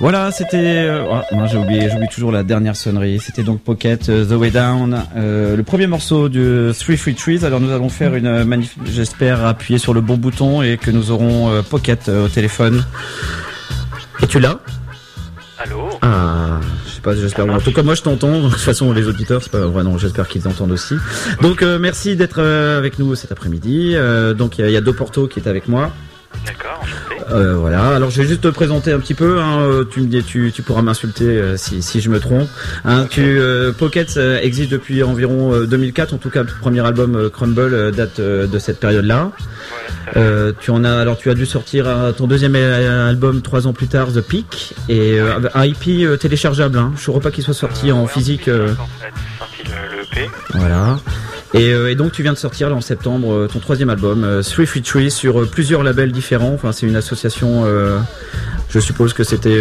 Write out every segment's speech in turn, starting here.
Voilà, c'était... non, j'oublie toujours la dernière sonnerie. C'était donc Pocket, The Way Down, le premier morceau de 333 Trees. Alors nous allons faire une magnifique... J'espère appuyer sur le bon bouton et que nous aurons Pocket au téléphone. Es-tu là? Allô? Ah, je sais pas, j'espère. En tout cas, moi je t'entends. De toute façon, les auditeurs, c'est pas vrai, non, j'espère qu'ils t'entendent aussi. Donc merci d'être avec nous cet après-midi. Donc il y a Doporto qui est avec moi. D'accord, enchanté. Voilà, alors je vais juste te présenter un petit peu, hein. Tu me dis, tu pourras m'insulter si je me trompe. Hein, okay. Pocket existe depuis environ 2004, en tout cas le premier album Crumble date de cette période-là. Ouais, tu as dû sortir ton deuxième album 3 ans plus tard, The Peak, et un EP téléchargeable. Hein. Je ne crois pas qu'il soit sorti en physique. En fait, sorti le EP. Voilà. Et donc tu viens de sortir là, en septembre ton troisième album 333 sur plusieurs labels différents. Enfin c'est une association. Je suppose que c'était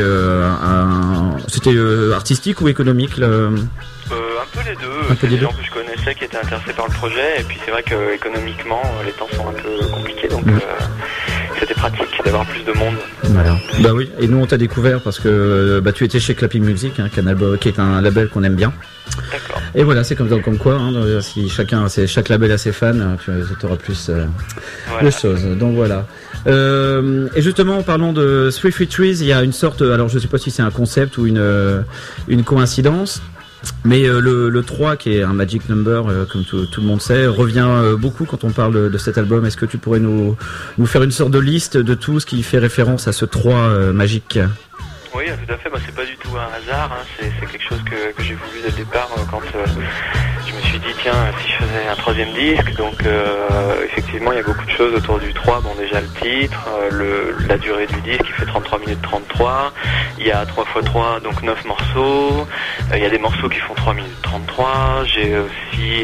artistique ou économique là. Un peu les deux. C'est des gens que je connaissais qui étaient intéressés par le projet et puis c'est vrai que économiquement les temps sont un peu compliqués donc c'était pratique d'avoir plus de monde. Voilà. Bah oui. Et nous on t'a découvert parce que tu étais chez Clapping Music, hein, qui est un label qu'on aime bien. D'accord. Et voilà, c'est comme quoi, hein, si chaque label a ses fans, tu auras plus de choses. Donc voilà. Et justement, en parlant de 333 Trees, il y a une sorte, alors je sais pas si c'est un concept ou une coïncidence, mais le 3, qui est un magic number, comme tout le monde sait, revient beaucoup quand on parle de cet album. Est-ce que tu pourrais nous faire une sorte de liste de tout ce qui fait référence à ce 3 magique? Oui, tout à fait. C'est pas du tout un hasard. Hein. C'est quelque chose que j'ai voulu dès le départ quand je me suis dit tiens, si je faisais un troisième disque. Donc effectivement, il y a beaucoup de choses autour du 3. Bon, déjà le titre, la durée du disque, qui fait 33 minutes 33. Il y a 3x3, donc 9 morceaux. Il y a des morceaux qui font 3 minutes 33. J'ai aussi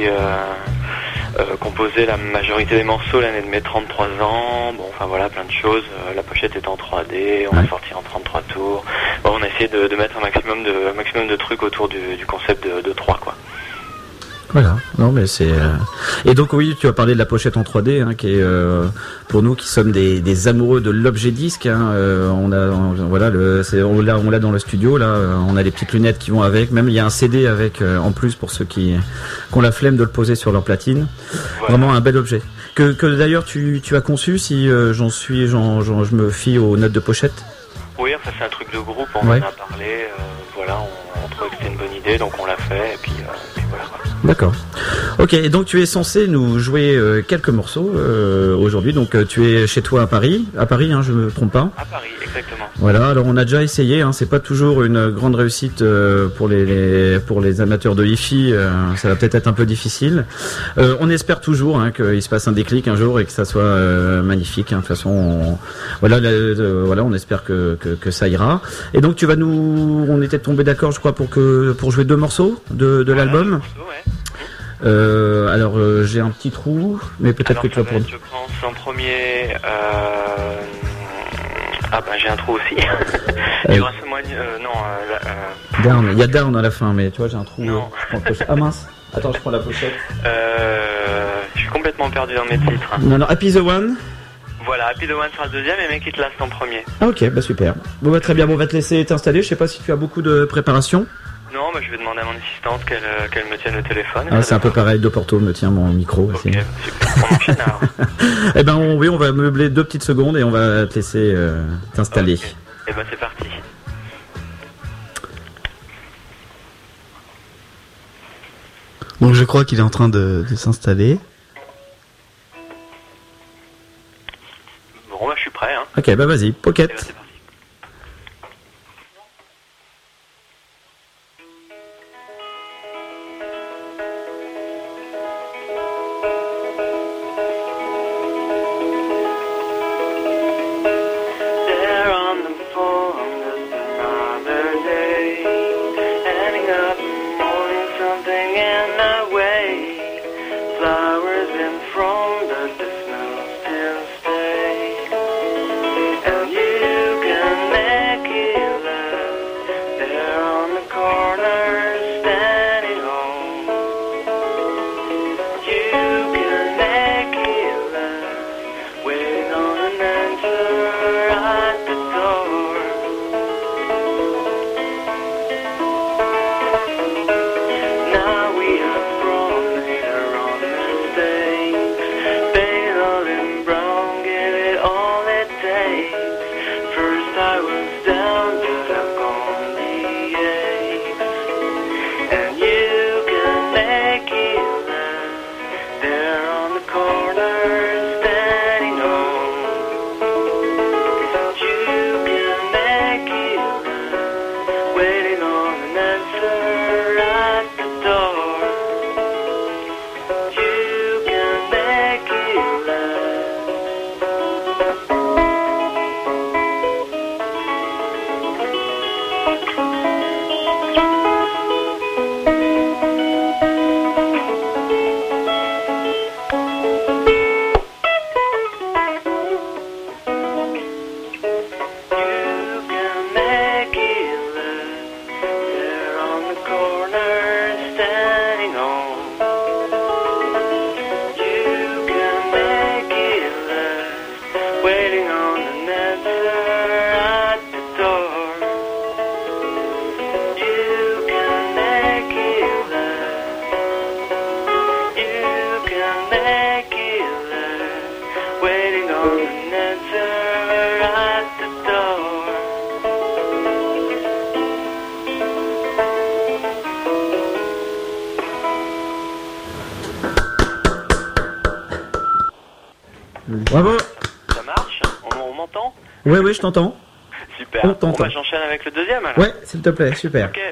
composé la majorité des morceaux l'année de mes 33 ans. Bon, enfin voilà, plein de choses. La pochette est en 3D, on a sorti en 33 tours. Bon, on a essayé de mettre un maximum de trucs autour du concept de 3, quoi. Voilà, non mais c'est... Et donc oui, tu as parlé de la pochette en 3D, hein, qui est pour nous qui sommes des amoureux de l'objet disque. Hein, on l'a dans le studio, là, on a les petites lunettes qui vont avec. Même il y a un CD avec, en plus pour ceux qui ont la flemme de le poser sur leur platine. Voilà. Vraiment un bel objet. Que d'ailleurs tu as conçu, si je me fie aux notes de pochette. Oui, enfin c'est un truc de groupe, on en a parlé, voilà, on trouvait que c'était une bonne idée, donc on l'a fait, et puis voilà. D'accord. Ok, et donc tu es censé nous jouer quelques morceaux aujourd'hui, donc tu es chez toi à Paris, hein, je me trompe pas? À Paris, exactement. Voilà, alors on a déjà essayé, hein, c'est pas toujours une grande réussite pour les amateurs de hi-fi, ça va peut-être être un peu difficile. On espère toujours qu'il se passe un déclic un jour et que ça soit magnifique. Hein. De toute façon, on espère que ça ira. Et donc on était tombé d'accord, je crois, pour jouer 2 morceaux de l'album. Alors j'ai un petit trou, mais peut-être que tu vas prendre. Je pense en premier. J'ai un trou aussi. Il y aura Down, il y a Down à la fin, mais tu vois, j'ai un trou. Ah mince. Attends, je prends la pochette. Je suis complètement perdu dans mes titres. Non, Happy the One. Voilà, Happy the One sera le deuxième et Make It Last en premier. Ah ok, super. Bon, très bien, on va te laisser t'installer. Je sais pas si tu as beaucoup de préparation. Non, je vais demander à mon assistante qu'elle me tienne le téléphone. Ah, c'est un peu pareil, Doporto me tient mon micro. Ok, super, on enchaîne alors. Eh ben on va meubler 2 petites secondes et on va te laisser t'installer. Okay. Eh ben c'est parti. Donc je crois qu'il est en train de s'installer. Bon, je suis prêt. Hein. Ok, vas-y, Pocket. C'est parti. And you m'entends? Oui, je t'entends. Super. On t'entend. Bon, j'enchaîne avec le deuxième alors. Ouais, s'il te plaît, super. Ok.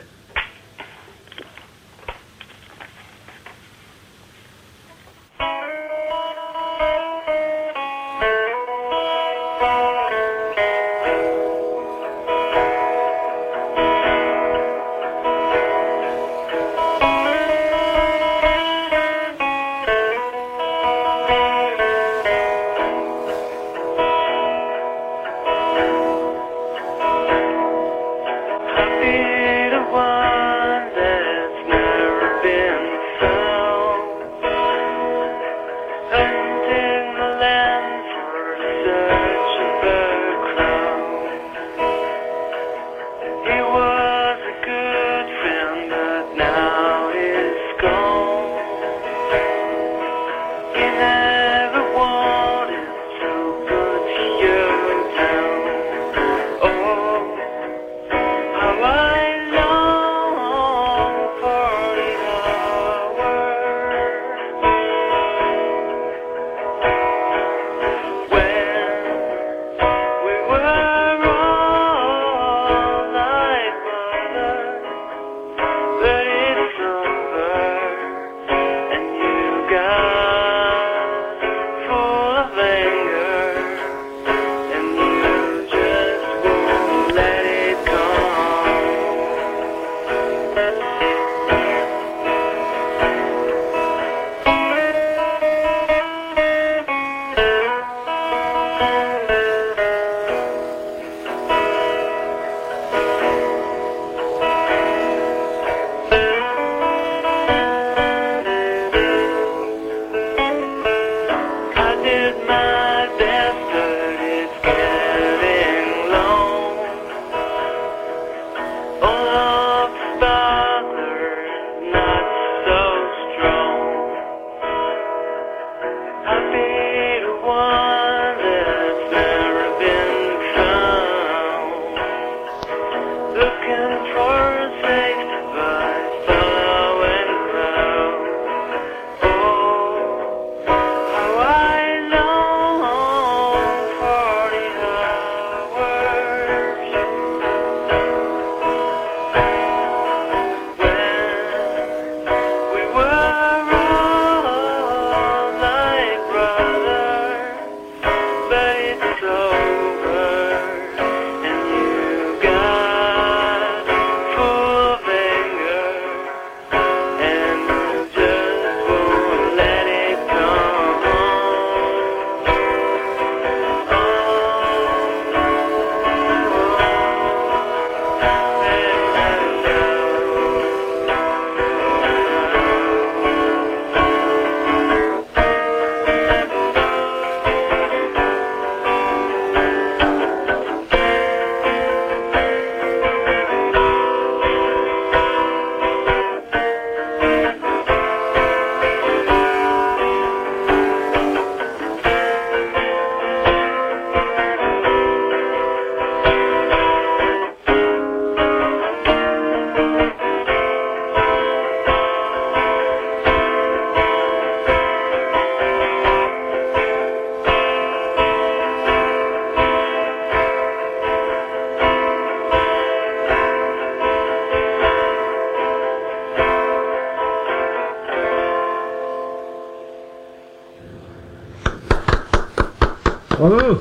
Bravo.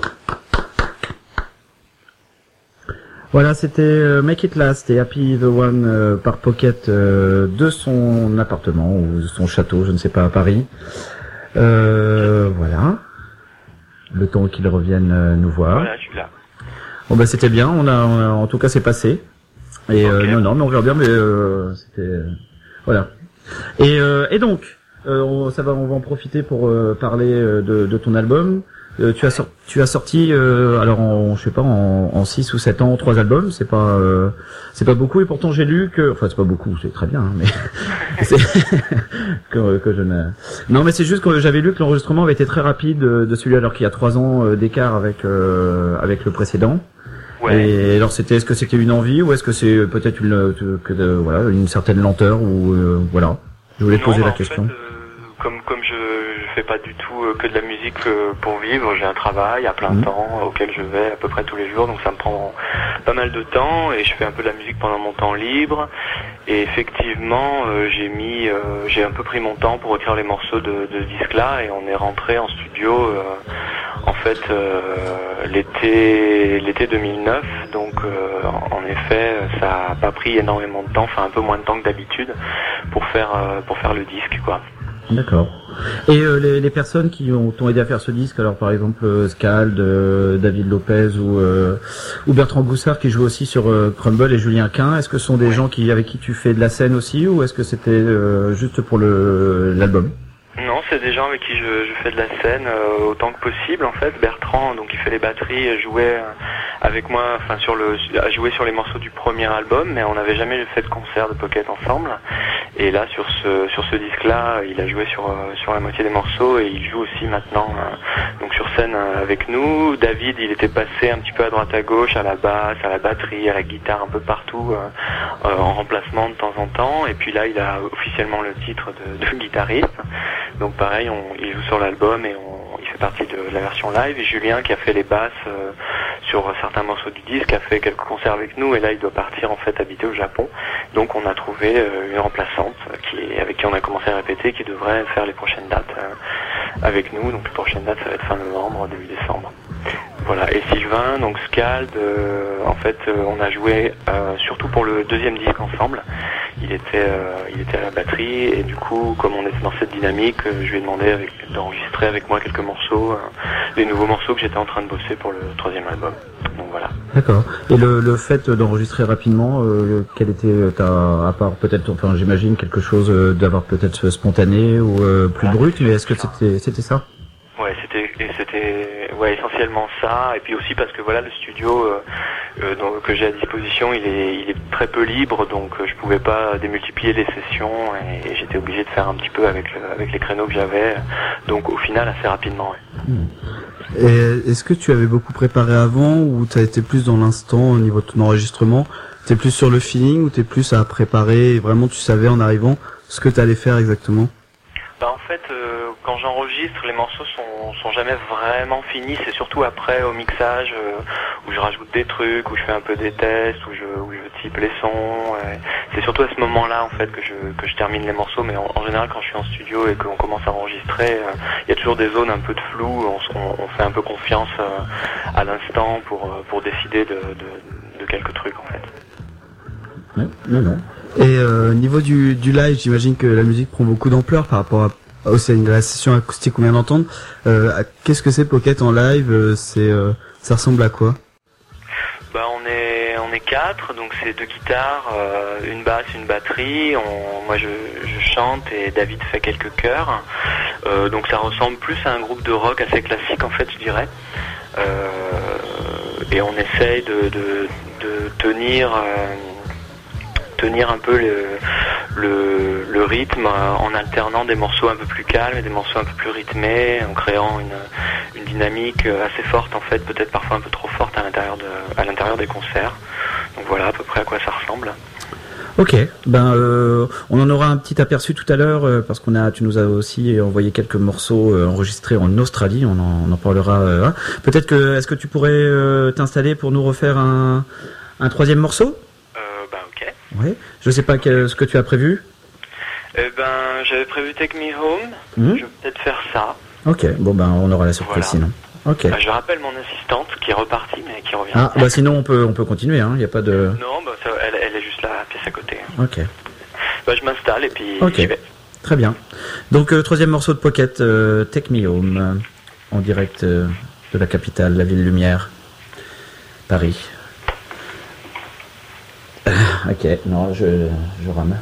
Voilà, c'était Make It Last et Happy the One par Pocket de son appartement ou de son château, je ne sais pas, à Paris. Voilà. Le temps qu'il revienne nous voir. Voilà, je suis là. Bon bah c'était bien, on a en tout cas c'est passé. Et okay. Non mais on regarde bien, mais c'était voilà. Et donc on va en profiter pour parler de ton album. Tu as sorti alors je sais pas en 6 ou 7 ans 3 albums, c'est pas beaucoup, et pourtant j'ai lu que c'est pas beaucoup, c'est très bien hein, mais c'est que je ne non mais c'est juste que j'avais lu que l'enregistrement avait été très rapide de celui alors qu'il y a 3 ans d'écart avec le précédent. Ouais. Et alors est-ce que c'était une envie ou est-ce que c'est peut-être une certaine lenteur ou voilà. Je voulais te poser la question. En fait, comme je fais pas du tout que de la musique pour vivre. J'ai un travail à plein temps auquel je vais à peu près tous les jours, donc ça me prend pas mal de temps et je fais un peu de la musique pendant mon temps libre. Et effectivement, j'ai un peu pris mon temps pour écrire les morceaux de ce disque-là et on est rentré en studio en fait l'été 2009. Donc en effet, ça a pas pris énormément de temps, enfin un peu moins de temps que d'habitude pour faire le disque, quoi. D'accord. Et les personnes qui t'ont aidé à faire ce disque, alors par exemple Scald, David Lopez ou Bertrand Goussard qui joue aussi sur Crumble et Julien Quin, est-ce que ce sont des gens avec qui tu fais de la scène aussi ou est-ce que c'était juste pour l'album? Non, c'est des gens avec qui je fais de la scène autant que possible en fait. Bertrand, donc il fait les batteries, jouait avec moi, enfin a joué sur les morceaux du premier album, mais on n'avait jamais fait de concert de Pocket ensemble. Et là sur ce disque-là, il a joué sur la moitié des morceaux et il joue aussi maintenant donc sur scène avec nous. David, il était passé un petit peu à droite à gauche, à la basse, à la batterie, à la guitare, un peu partout en remplacement de temps en temps. Et puis là, il a officiellement le titre de guitariste. Donc pareil, il joue sur l'album et il fait partie de la version live. Et Julien, qui a fait les basses sur certains morceaux du disque, a fait quelques concerts avec nous. Et là, il doit partir en fait habiter au Japon. Donc on a trouvé une remplaçante avec qui on a commencé à répéter, qui devrait faire les prochaines dates avec nous. Donc les prochaines dates, ça va être fin novembre, début décembre. Voilà. Et Sylvain, donc Scald, en fait, on a joué surtout pour le deuxième disque ensemble. Il était à la batterie et du coup, comme on était dans cette dynamique, je lui ai demandé d'enregistrer avec moi quelques morceaux, les nouveaux morceaux que j'étais en train de bosser pour le troisième album. Donc voilà. D'accord. Et le fait d'enregistrer rapidement, quel était à part peut-être, enfin j'imagine quelque chose d'avoir peut-être spontané ou plus brut, mais est-ce que c'était ça? Ouais, c'était essentiellement ça, et puis aussi parce que voilà, le studio que j'ai à disposition, il est très peu libre, donc je pouvais pas démultiplier les sessions et j'étais obligé de faire un petit peu avec les créneaux que j'avais, donc au final assez rapidement. Ouais. Et est-ce que tu avais beaucoup préparé avant ou t'as été plus dans l'instant au niveau de ton enregistrement? T'es plus sur le feeling ou t'es plus à préparer et vraiment tu savais en arrivant ce que t'allais faire exactement? Bah en fait, quand j'enregistre, les morceaux sont jamais vraiment finis. C'est surtout après au mixage où je rajoute des trucs, où je fais un peu des tests, où je type les sons. C'est surtout à ce moment-là en fait que je termine les morceaux. Mais en général, quand je suis en studio et qu'on commence à enregistrer, il y a toujours des zones un peu de flou. On fait un peu confiance à l'instant pour décider de quelques trucs en fait. Ouais, non. Et niveau du live, j'imagine que la musique prend beaucoup d'ampleur par rapport à la session acoustique qu'on vient d'entendre. Qu'est-ce que c'est Pocket en live? Ça ressemble à quoi? Bah on est 4, donc c'est 2 guitares, une basse, une batterie. Moi je chante et David fait quelques chœurs. Donc ça ressemble plus à un groupe de rock assez classique en fait, je dirais. Et on essaye de tenir un peu le rythme en alternant des morceaux un peu plus calmes et des morceaux un peu plus rythmés, en créant une dynamique assez forte en fait, peut-être parfois un peu trop forte à l'intérieur des concerts. Donc voilà à peu près à quoi ça ressemble. Ok, on en aura un petit aperçu tout à l'heure parce tu nous as aussi envoyé quelques morceaux enregistrés en Australie. On en parlera. Peut-être est-ce que tu pourrais t'installer pour nous refaire un troisième morceau? Ok. Ouais. Je sais pas ce que tu as prévu. J'avais prévu Take Me Home. Je vais peut-être faire ça. Ok. Bon on aura la surprise sinon. Ok. Je rappelle mon assistante qui est repartie mais qui revient. Ah sinon on peut continuer. Il y a pas de. Non elle est juste là, pièce à côté. Ok. Je m'installe et puis j'y vais. Très bien. Donc troisième morceau de Pocket, Take Me Home, en direct de la capitale, la ville lumière, Paris. Ok, non, je rame.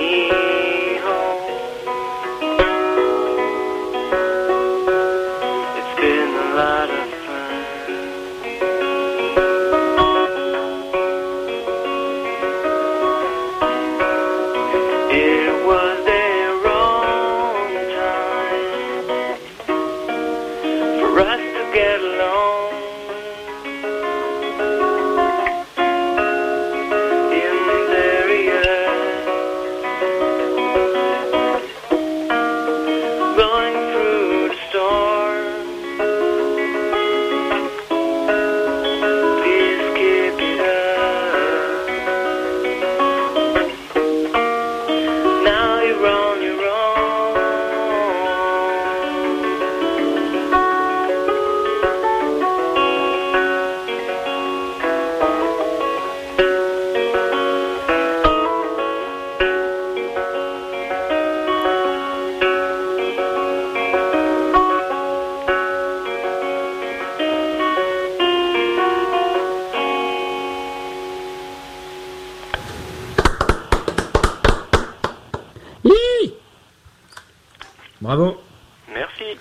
Bravo. Merci.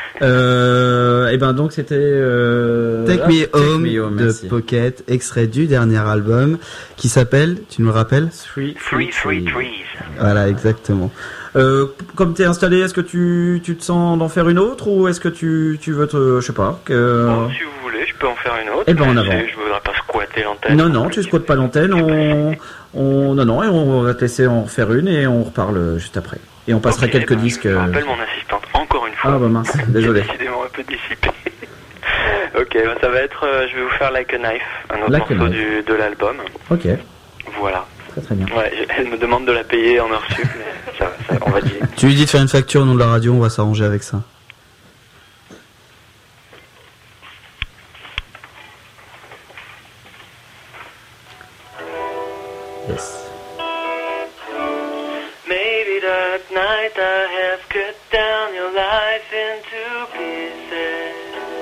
Et ben donc c'était Take Me Home de merci. Pocket, extrait du dernier album qui s'appelle, tu nous le rappelles? Three Trees. Voilà, exactement. Comme t'es installé, est-ce que tu te sens d'en faire une autre ou est-ce que tu veux te, je sais pas. Bon, si vous voulez, je peux en faire une autre. Eh ben en avant. Je voudrais pas squatter l'antenne. Non, tu squattes pas l'antenne. Et on va te laisser en faire une et on reparle juste après. Et on passera quelques disques. Je rappelle mon assistante encore une fois. Ah bah mince, désolé. Décidément un peu dissipé. Ok, bah ça va être, je vais vous faire Like a Knife, un autre Like a morceau Knife. de l'album. Ok. Voilà. Très bien. Ouais, elle me demande de la payer en heure sup, mais ça, on va dire. Tu lui dis de faire une facture au nom de la radio, on va s'arranger avec ça. Yes. Maybe that night I have cut down your life into pieces.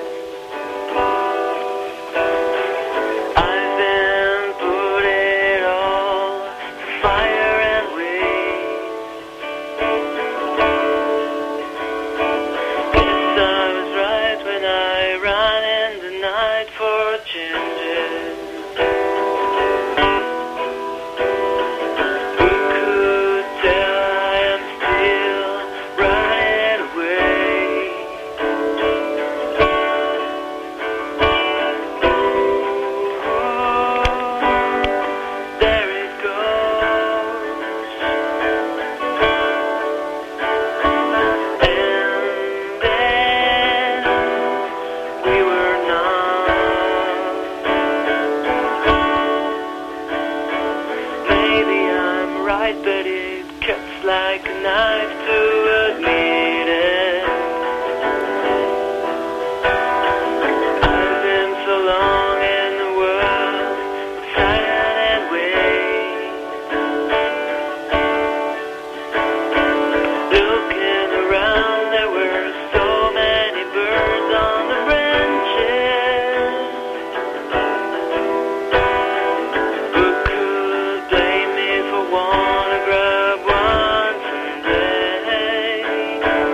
I've been put it all to fire and waste. Guess I was right when I ran in the night for changes. But it cuts like a knife to admit it. I've been so long in the world, silent and wait. Looking around, there were so many birds on the branches. Who could blame me for one? Grab one someday.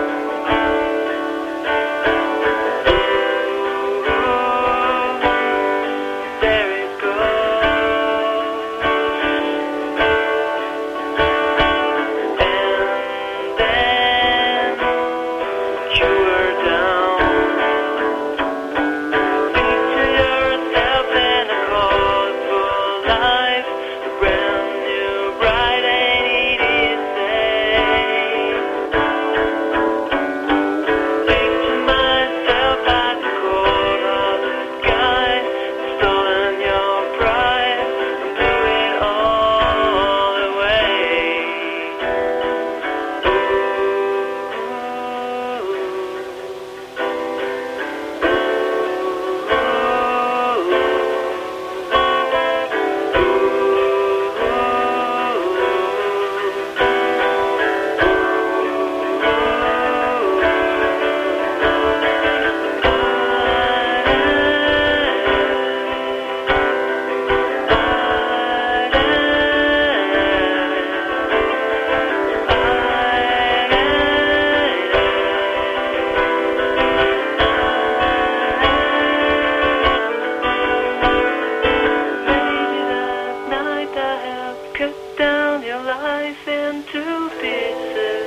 life into pieces.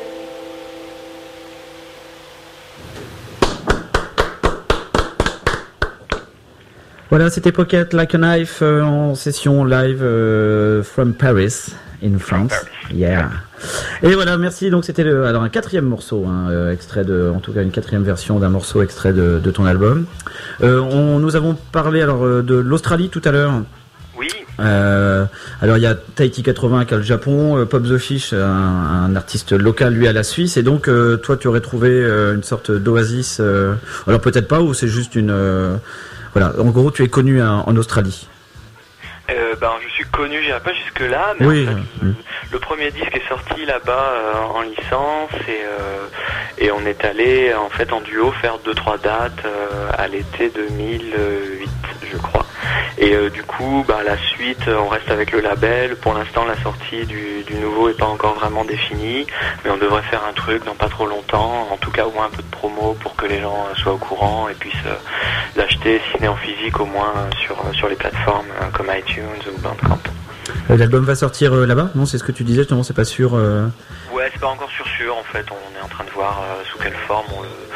Voilà, c'était Pocket Like a Knife en session live from Paris, in France. Yeah. Et voilà, merci. Donc c'était alors un quatrième morceau, extrait en tout cas une quatrième version d'un morceau extrait de ton album. Nous avons parlé alors de l'Australie tout à l'heure. Oui. Alors il y a Tahiti 80 qui a le Japon, Pop the Fish, un artiste local lui à la Suisse, et donc toi tu aurais trouvé une sorte d'oasis. Alors peut-être pas, ou c'est juste une voilà. En gros, tu es connu en Australie. Je suis connu, j'irai pas jusque là, mais oui. En fait, le premier disque est sorti là-bas en licence et on est allé en fait en duo faire 2-3 dates à l'été 2008, je crois. Et du coup, la suite, on reste avec le label. Pour l'instant, la sortie du nouveau est pas encore vraiment définie, mais on devrait faire un truc dans pas trop longtemps, en tout cas au moins un peu de promo pour que les gens soient au courant et puissent l'acheter, si ce n'est en physique, au moins sur les plateformes comme iTunes ou Bandcamp. L'album va sortir là-bas? Non, c'est ce que tu disais, justement, c'est pas sûr. Ouais, c'est pas encore sûr en fait. On est en train de voir sous quelle forme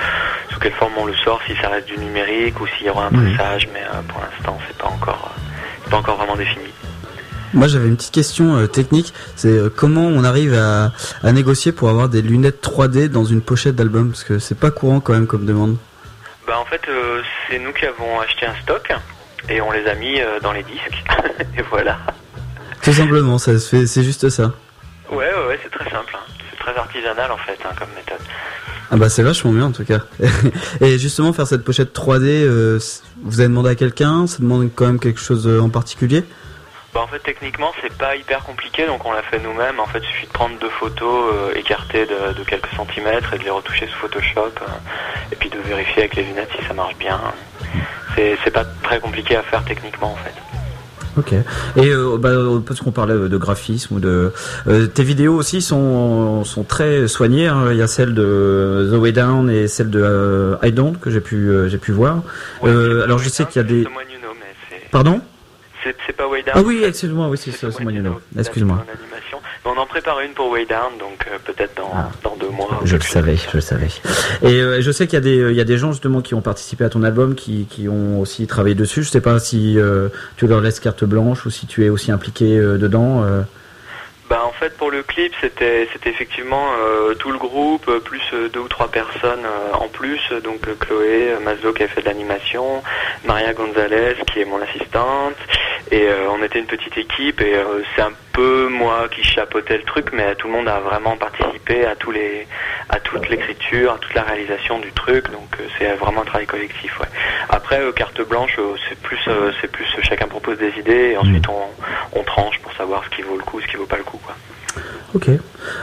on le sort, si ça reste du numérique ou s'il y aura un pressage, mais pour l'instant c'est pas encore vraiment défini. Moi j'avais une petite question technique, c'est comment on arrive à négocier pour avoir des lunettes 3D dans une pochette d'album, parce que c'est pas courant quand même comme demande. En fait c'est nous qui avons acheté un stock et on les a mis dans les disques et voilà. Tout simplement, ça se fait, c'est juste ça. Ouais, c'est très simple, hein. C'est très artisanal en fait comme méthode. Ah c'est vachement bien en tout cas. Et justement faire cette pochette 3D, vous avez demandé à quelqu'un, ça demande quand même quelque chose en particulier? En fait techniquement c'est pas hyper compliqué, donc on l'a fait nous-mêmes. En fait il suffit de prendre 2 photos écartées de quelques centimètres et de les retoucher sous Photoshop et puis de vérifier avec les lunettes si ça marche bien. C'est pas très compliqué à faire techniquement en fait. Ok. Et parce qu'on parlait de graphisme ou de tes vidéos aussi sont très soignées. Hein. Il y a celle de The Way Down et celle de I Don't que j'ai pu voir. Ouais, alors je sais qu'il y a des. Pardon? C'est pas Way Down. Ah oui, excuse-moi, oui c'est Someone You Know. Excuse-moi. On en prépare une pour Way Down, donc peut-être dans 2 mois. Je le savais. Et je sais qu'il y a des gens justement qui ont participé à ton album, qui ont aussi travaillé dessus. Je sais pas si tu leur laisses carte blanche ou si tu es aussi impliqué dedans. En fait pour le clip c'était effectivement tout le groupe plus 2 ou 3 personnes en plus, donc Chloé Maslow qui a fait de l'animation, Maria Gonzalez qui est mon assistante, et on était une petite équipe et c'est un peu moi qui chapeautais le truc, mais tout le monde a vraiment participé à toute l'écriture, à toute la réalisation du truc, donc c'est vraiment un travail collectif. Ouais. Après carte blanche c'est plus chacun propose des idées et ensuite on tranche pour savoir ce qui vaut le coup, ce qui vaut pas le coup quoi. Ok.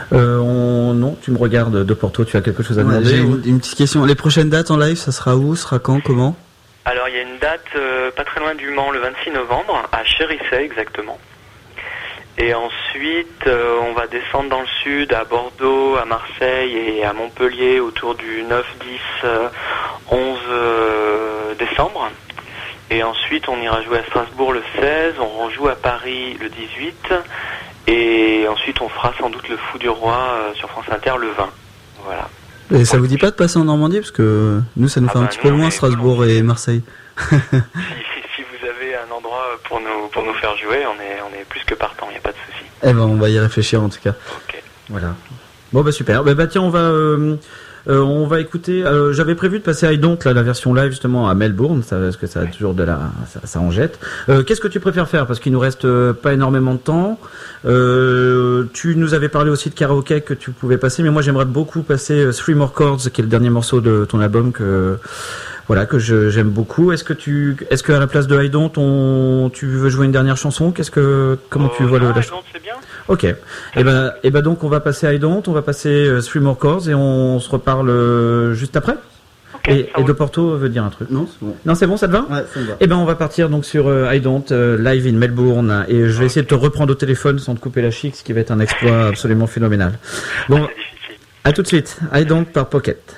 Non, tu me regardes de Porto, tu as quelque chose à demander? J'ai une petite question. Les prochaines dates en live, ça sera où? Ça sera quand? Comment? Alors il y a une date pas très loin du Mans, le 26 novembre, à Chérissey exactement. Et ensuite on va descendre dans le sud, à Bordeaux, à Marseille et à Montpellier autour du 9, 10, 11 décembre. Et ensuite on ira jouer à Strasbourg le 16, on rejoue à Paris le 18. Et ensuite on fera sans doute le Fou du Roi sur France Inter le 20. Voilà. Et ça vous dit pas de passer en Normandie? Parce que nous ça nous fait un petit peu loin, Strasbourg et Marseille. Si vous avez un endroit pour nous faire jouer, on est plus que partant, il n'y a pas de souci. On va y réfléchir en tout cas. Ok. Voilà. Bon super. Tiens, on va écouter. J'avais prévu de passer I Don't, la version live justement à Melbourne, parce que ça a toujours ça en jette. Qu'est-ce que tu préfères faire, parce qu'il nous reste pas énormément de temps. Tu nous avais parlé aussi de karaoké que tu pouvais passer, mais moi j'aimerais beaucoup passer Three More Chords, qui est le dernier morceau de ton album que j'aime beaucoup. Est-ce que à la place de I Don't, tu veux jouer une dernière chanson? Comment tu vois I Don't, c'est bien. Ok. Et donc on va passer I Don't, on va passer Three More Chords et on se reparle juste après. Okay, et De Porto veut dire un truc. Non, c'est bon. Non, c'est bon, ça te va? Ouais, ça me va. On va partir donc sur I Don't, live in Melbourne, et je vais essayer de te reprendre au téléphone sans te couper la chic, ce qui va être un exploit absolument phénoménal. Bon, à tout de suite. I Don't par Pocket.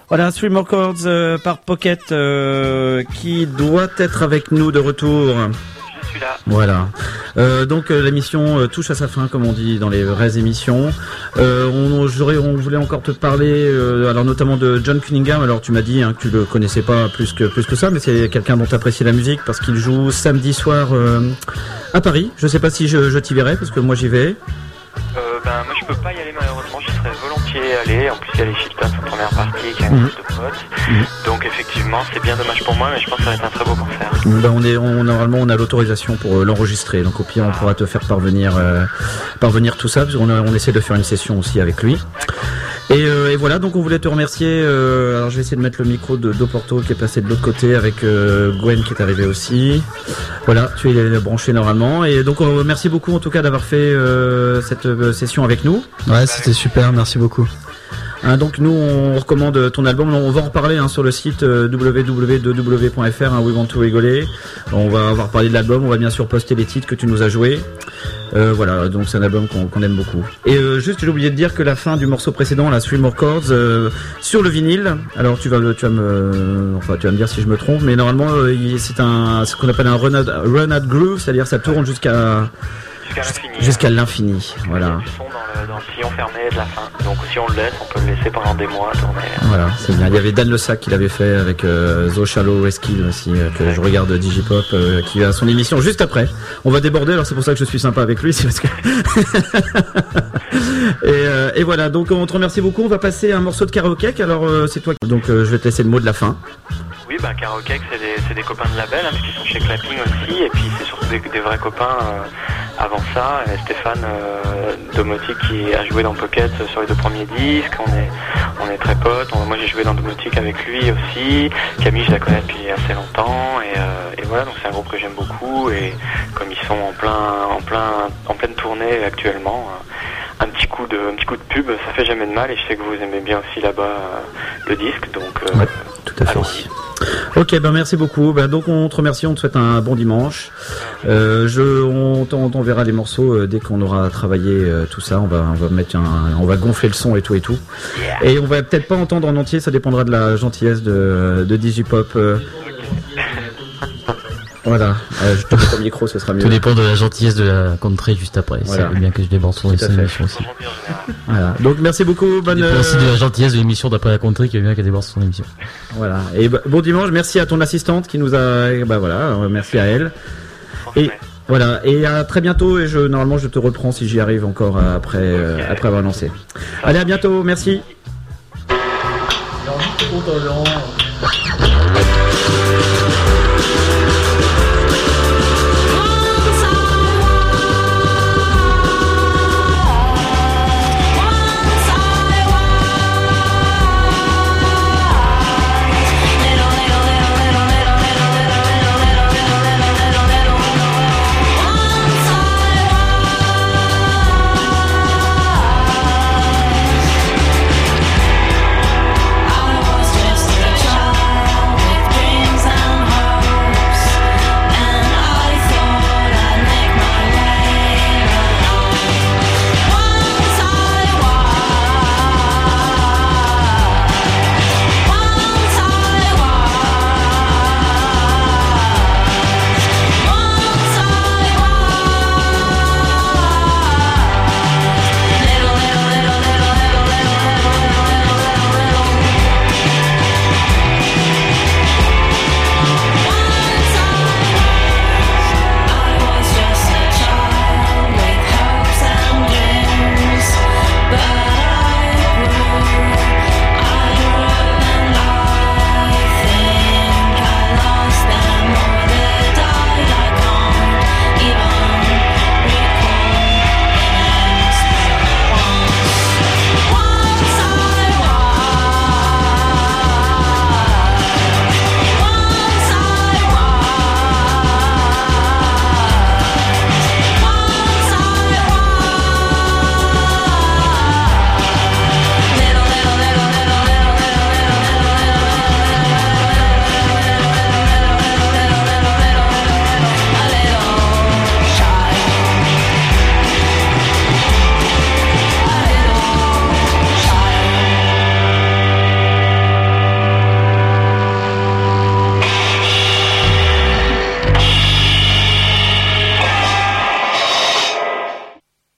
Voilà, Three More Chords par Pocket qui doit être avec nous de retour. Je suis là. Voilà. Donc l'émission touche à sa fin, comme on dit dans les vraies émissions. On voulait encore te parler, alors notamment de John Cunningham. Alors tu m'as dit que tu le connaissais pas plus que ça, mais c'est quelqu'un dont tu apprécies la musique parce qu'il joue samedi soir à Paris. Je sais pas si je t'y verrai parce que moi j'y vais. Moi je peux pas y aller malheureusement, j'y serais volontiers allé. En plus il y a les Chiltons en première partie qui a un groupe de potes. Donc effectivement c'est bien dommage pour moi, mais je pense que ça va être un très beau concert. Normalement on a l'autorisation pour l'enregistrer, donc au pire on pourra te faire parvenir tout ça, parce qu'on essaie de faire une session aussi avec lui. Et voilà, donc on voulait te remercier. Alors je vais essayer de mettre le micro d'Oporto qui est passé de l'autre côté avec Gwen qui est arrivée aussi. Voilà, tu es branché normalement. Et donc merci beaucoup en tout cas d'avoir fait cette session avec nous. Ouais, c'était super, merci beaucoup. Donc nous on recommande ton album, on va en reparler sur le site www.fr, We Want to rigoler. On va avoir parlé de l'album, on va bien sûr poster les titres que tu nous as joués. Voilà, donc c'est un album qu'on aime beaucoup. Et juste j'ai oublié de dire que la fin du morceau précédent, la Three More Chords, sur le vinyle, alors tu vas me dire si je me trompe, mais normalement c'est ce qu'on appelle un run out groove, c'est-à-dire ça tourne jusqu'à l'infini. Voilà. Dans le sillon fermé de la fin. Donc si on le laisse, on peut le laisser pendant des mois tourner. Voilà, c'est bien. Il y avait Dan Le Sac qui l'avait fait avec The Shallow Rescue aussi, que je regarde Digipop, qui a son émission juste après. On va déborder, alors c'est pour ça que je suis sympa avec lui, c'est parce que... et voilà, donc on te remercie beaucoup. On va passer un morceau de Karaoke. Alors c'est toi. Donc je vais te laisser le mot de la fin. Oui, Karaoke, c'est des copains de label, parce qu'ils sont chez Clapping aussi, et puis c'est surtout des vrais copains avant ça. Et Stéphane Domotique qui a joué dans Pocket sur les 2 premiers disques, on est très potes. Moi j'ai joué dans Domotique avec lui aussi. Camille je la connais depuis assez longtemps, et voilà, donc c'est un groupe que j'aime beaucoup, et comme ils sont en pleine tournée actuellement, un petit coup de pub, ça fait jamais de mal, et je sais que vous aimez bien aussi là-bas le disque, donc ouais, tout à fait. Ok, merci beaucoup. Donc on te remercie, on te souhaite un bon dimanche. On t'enverra les morceaux dès qu'on aura travaillé tout ça. On va gonfler le son et tout. Yeah. Et on va peut-être pas entendre en entier, ça dépendra de la gentillesse de Digipop. Voilà, je te mets ton micro, ce sera mieux. Tout dépend de la gentillesse de la country juste après. Voilà. C'est bien que je déborde son émission aussi. Voilà. Donc merci beaucoup. Bonne. Ça dépend aussi de la gentillesse de l'émission d'après la country qui est bien qu'elle déborde son émission. Voilà. Et bon dimanche. Merci à ton assistante qui nous a. Merci à elle. Et voilà. Et à très bientôt. Et normalement je te reprends si j'y arrive encore après avoir lancé. Allez, à bientôt. Merci. Alors,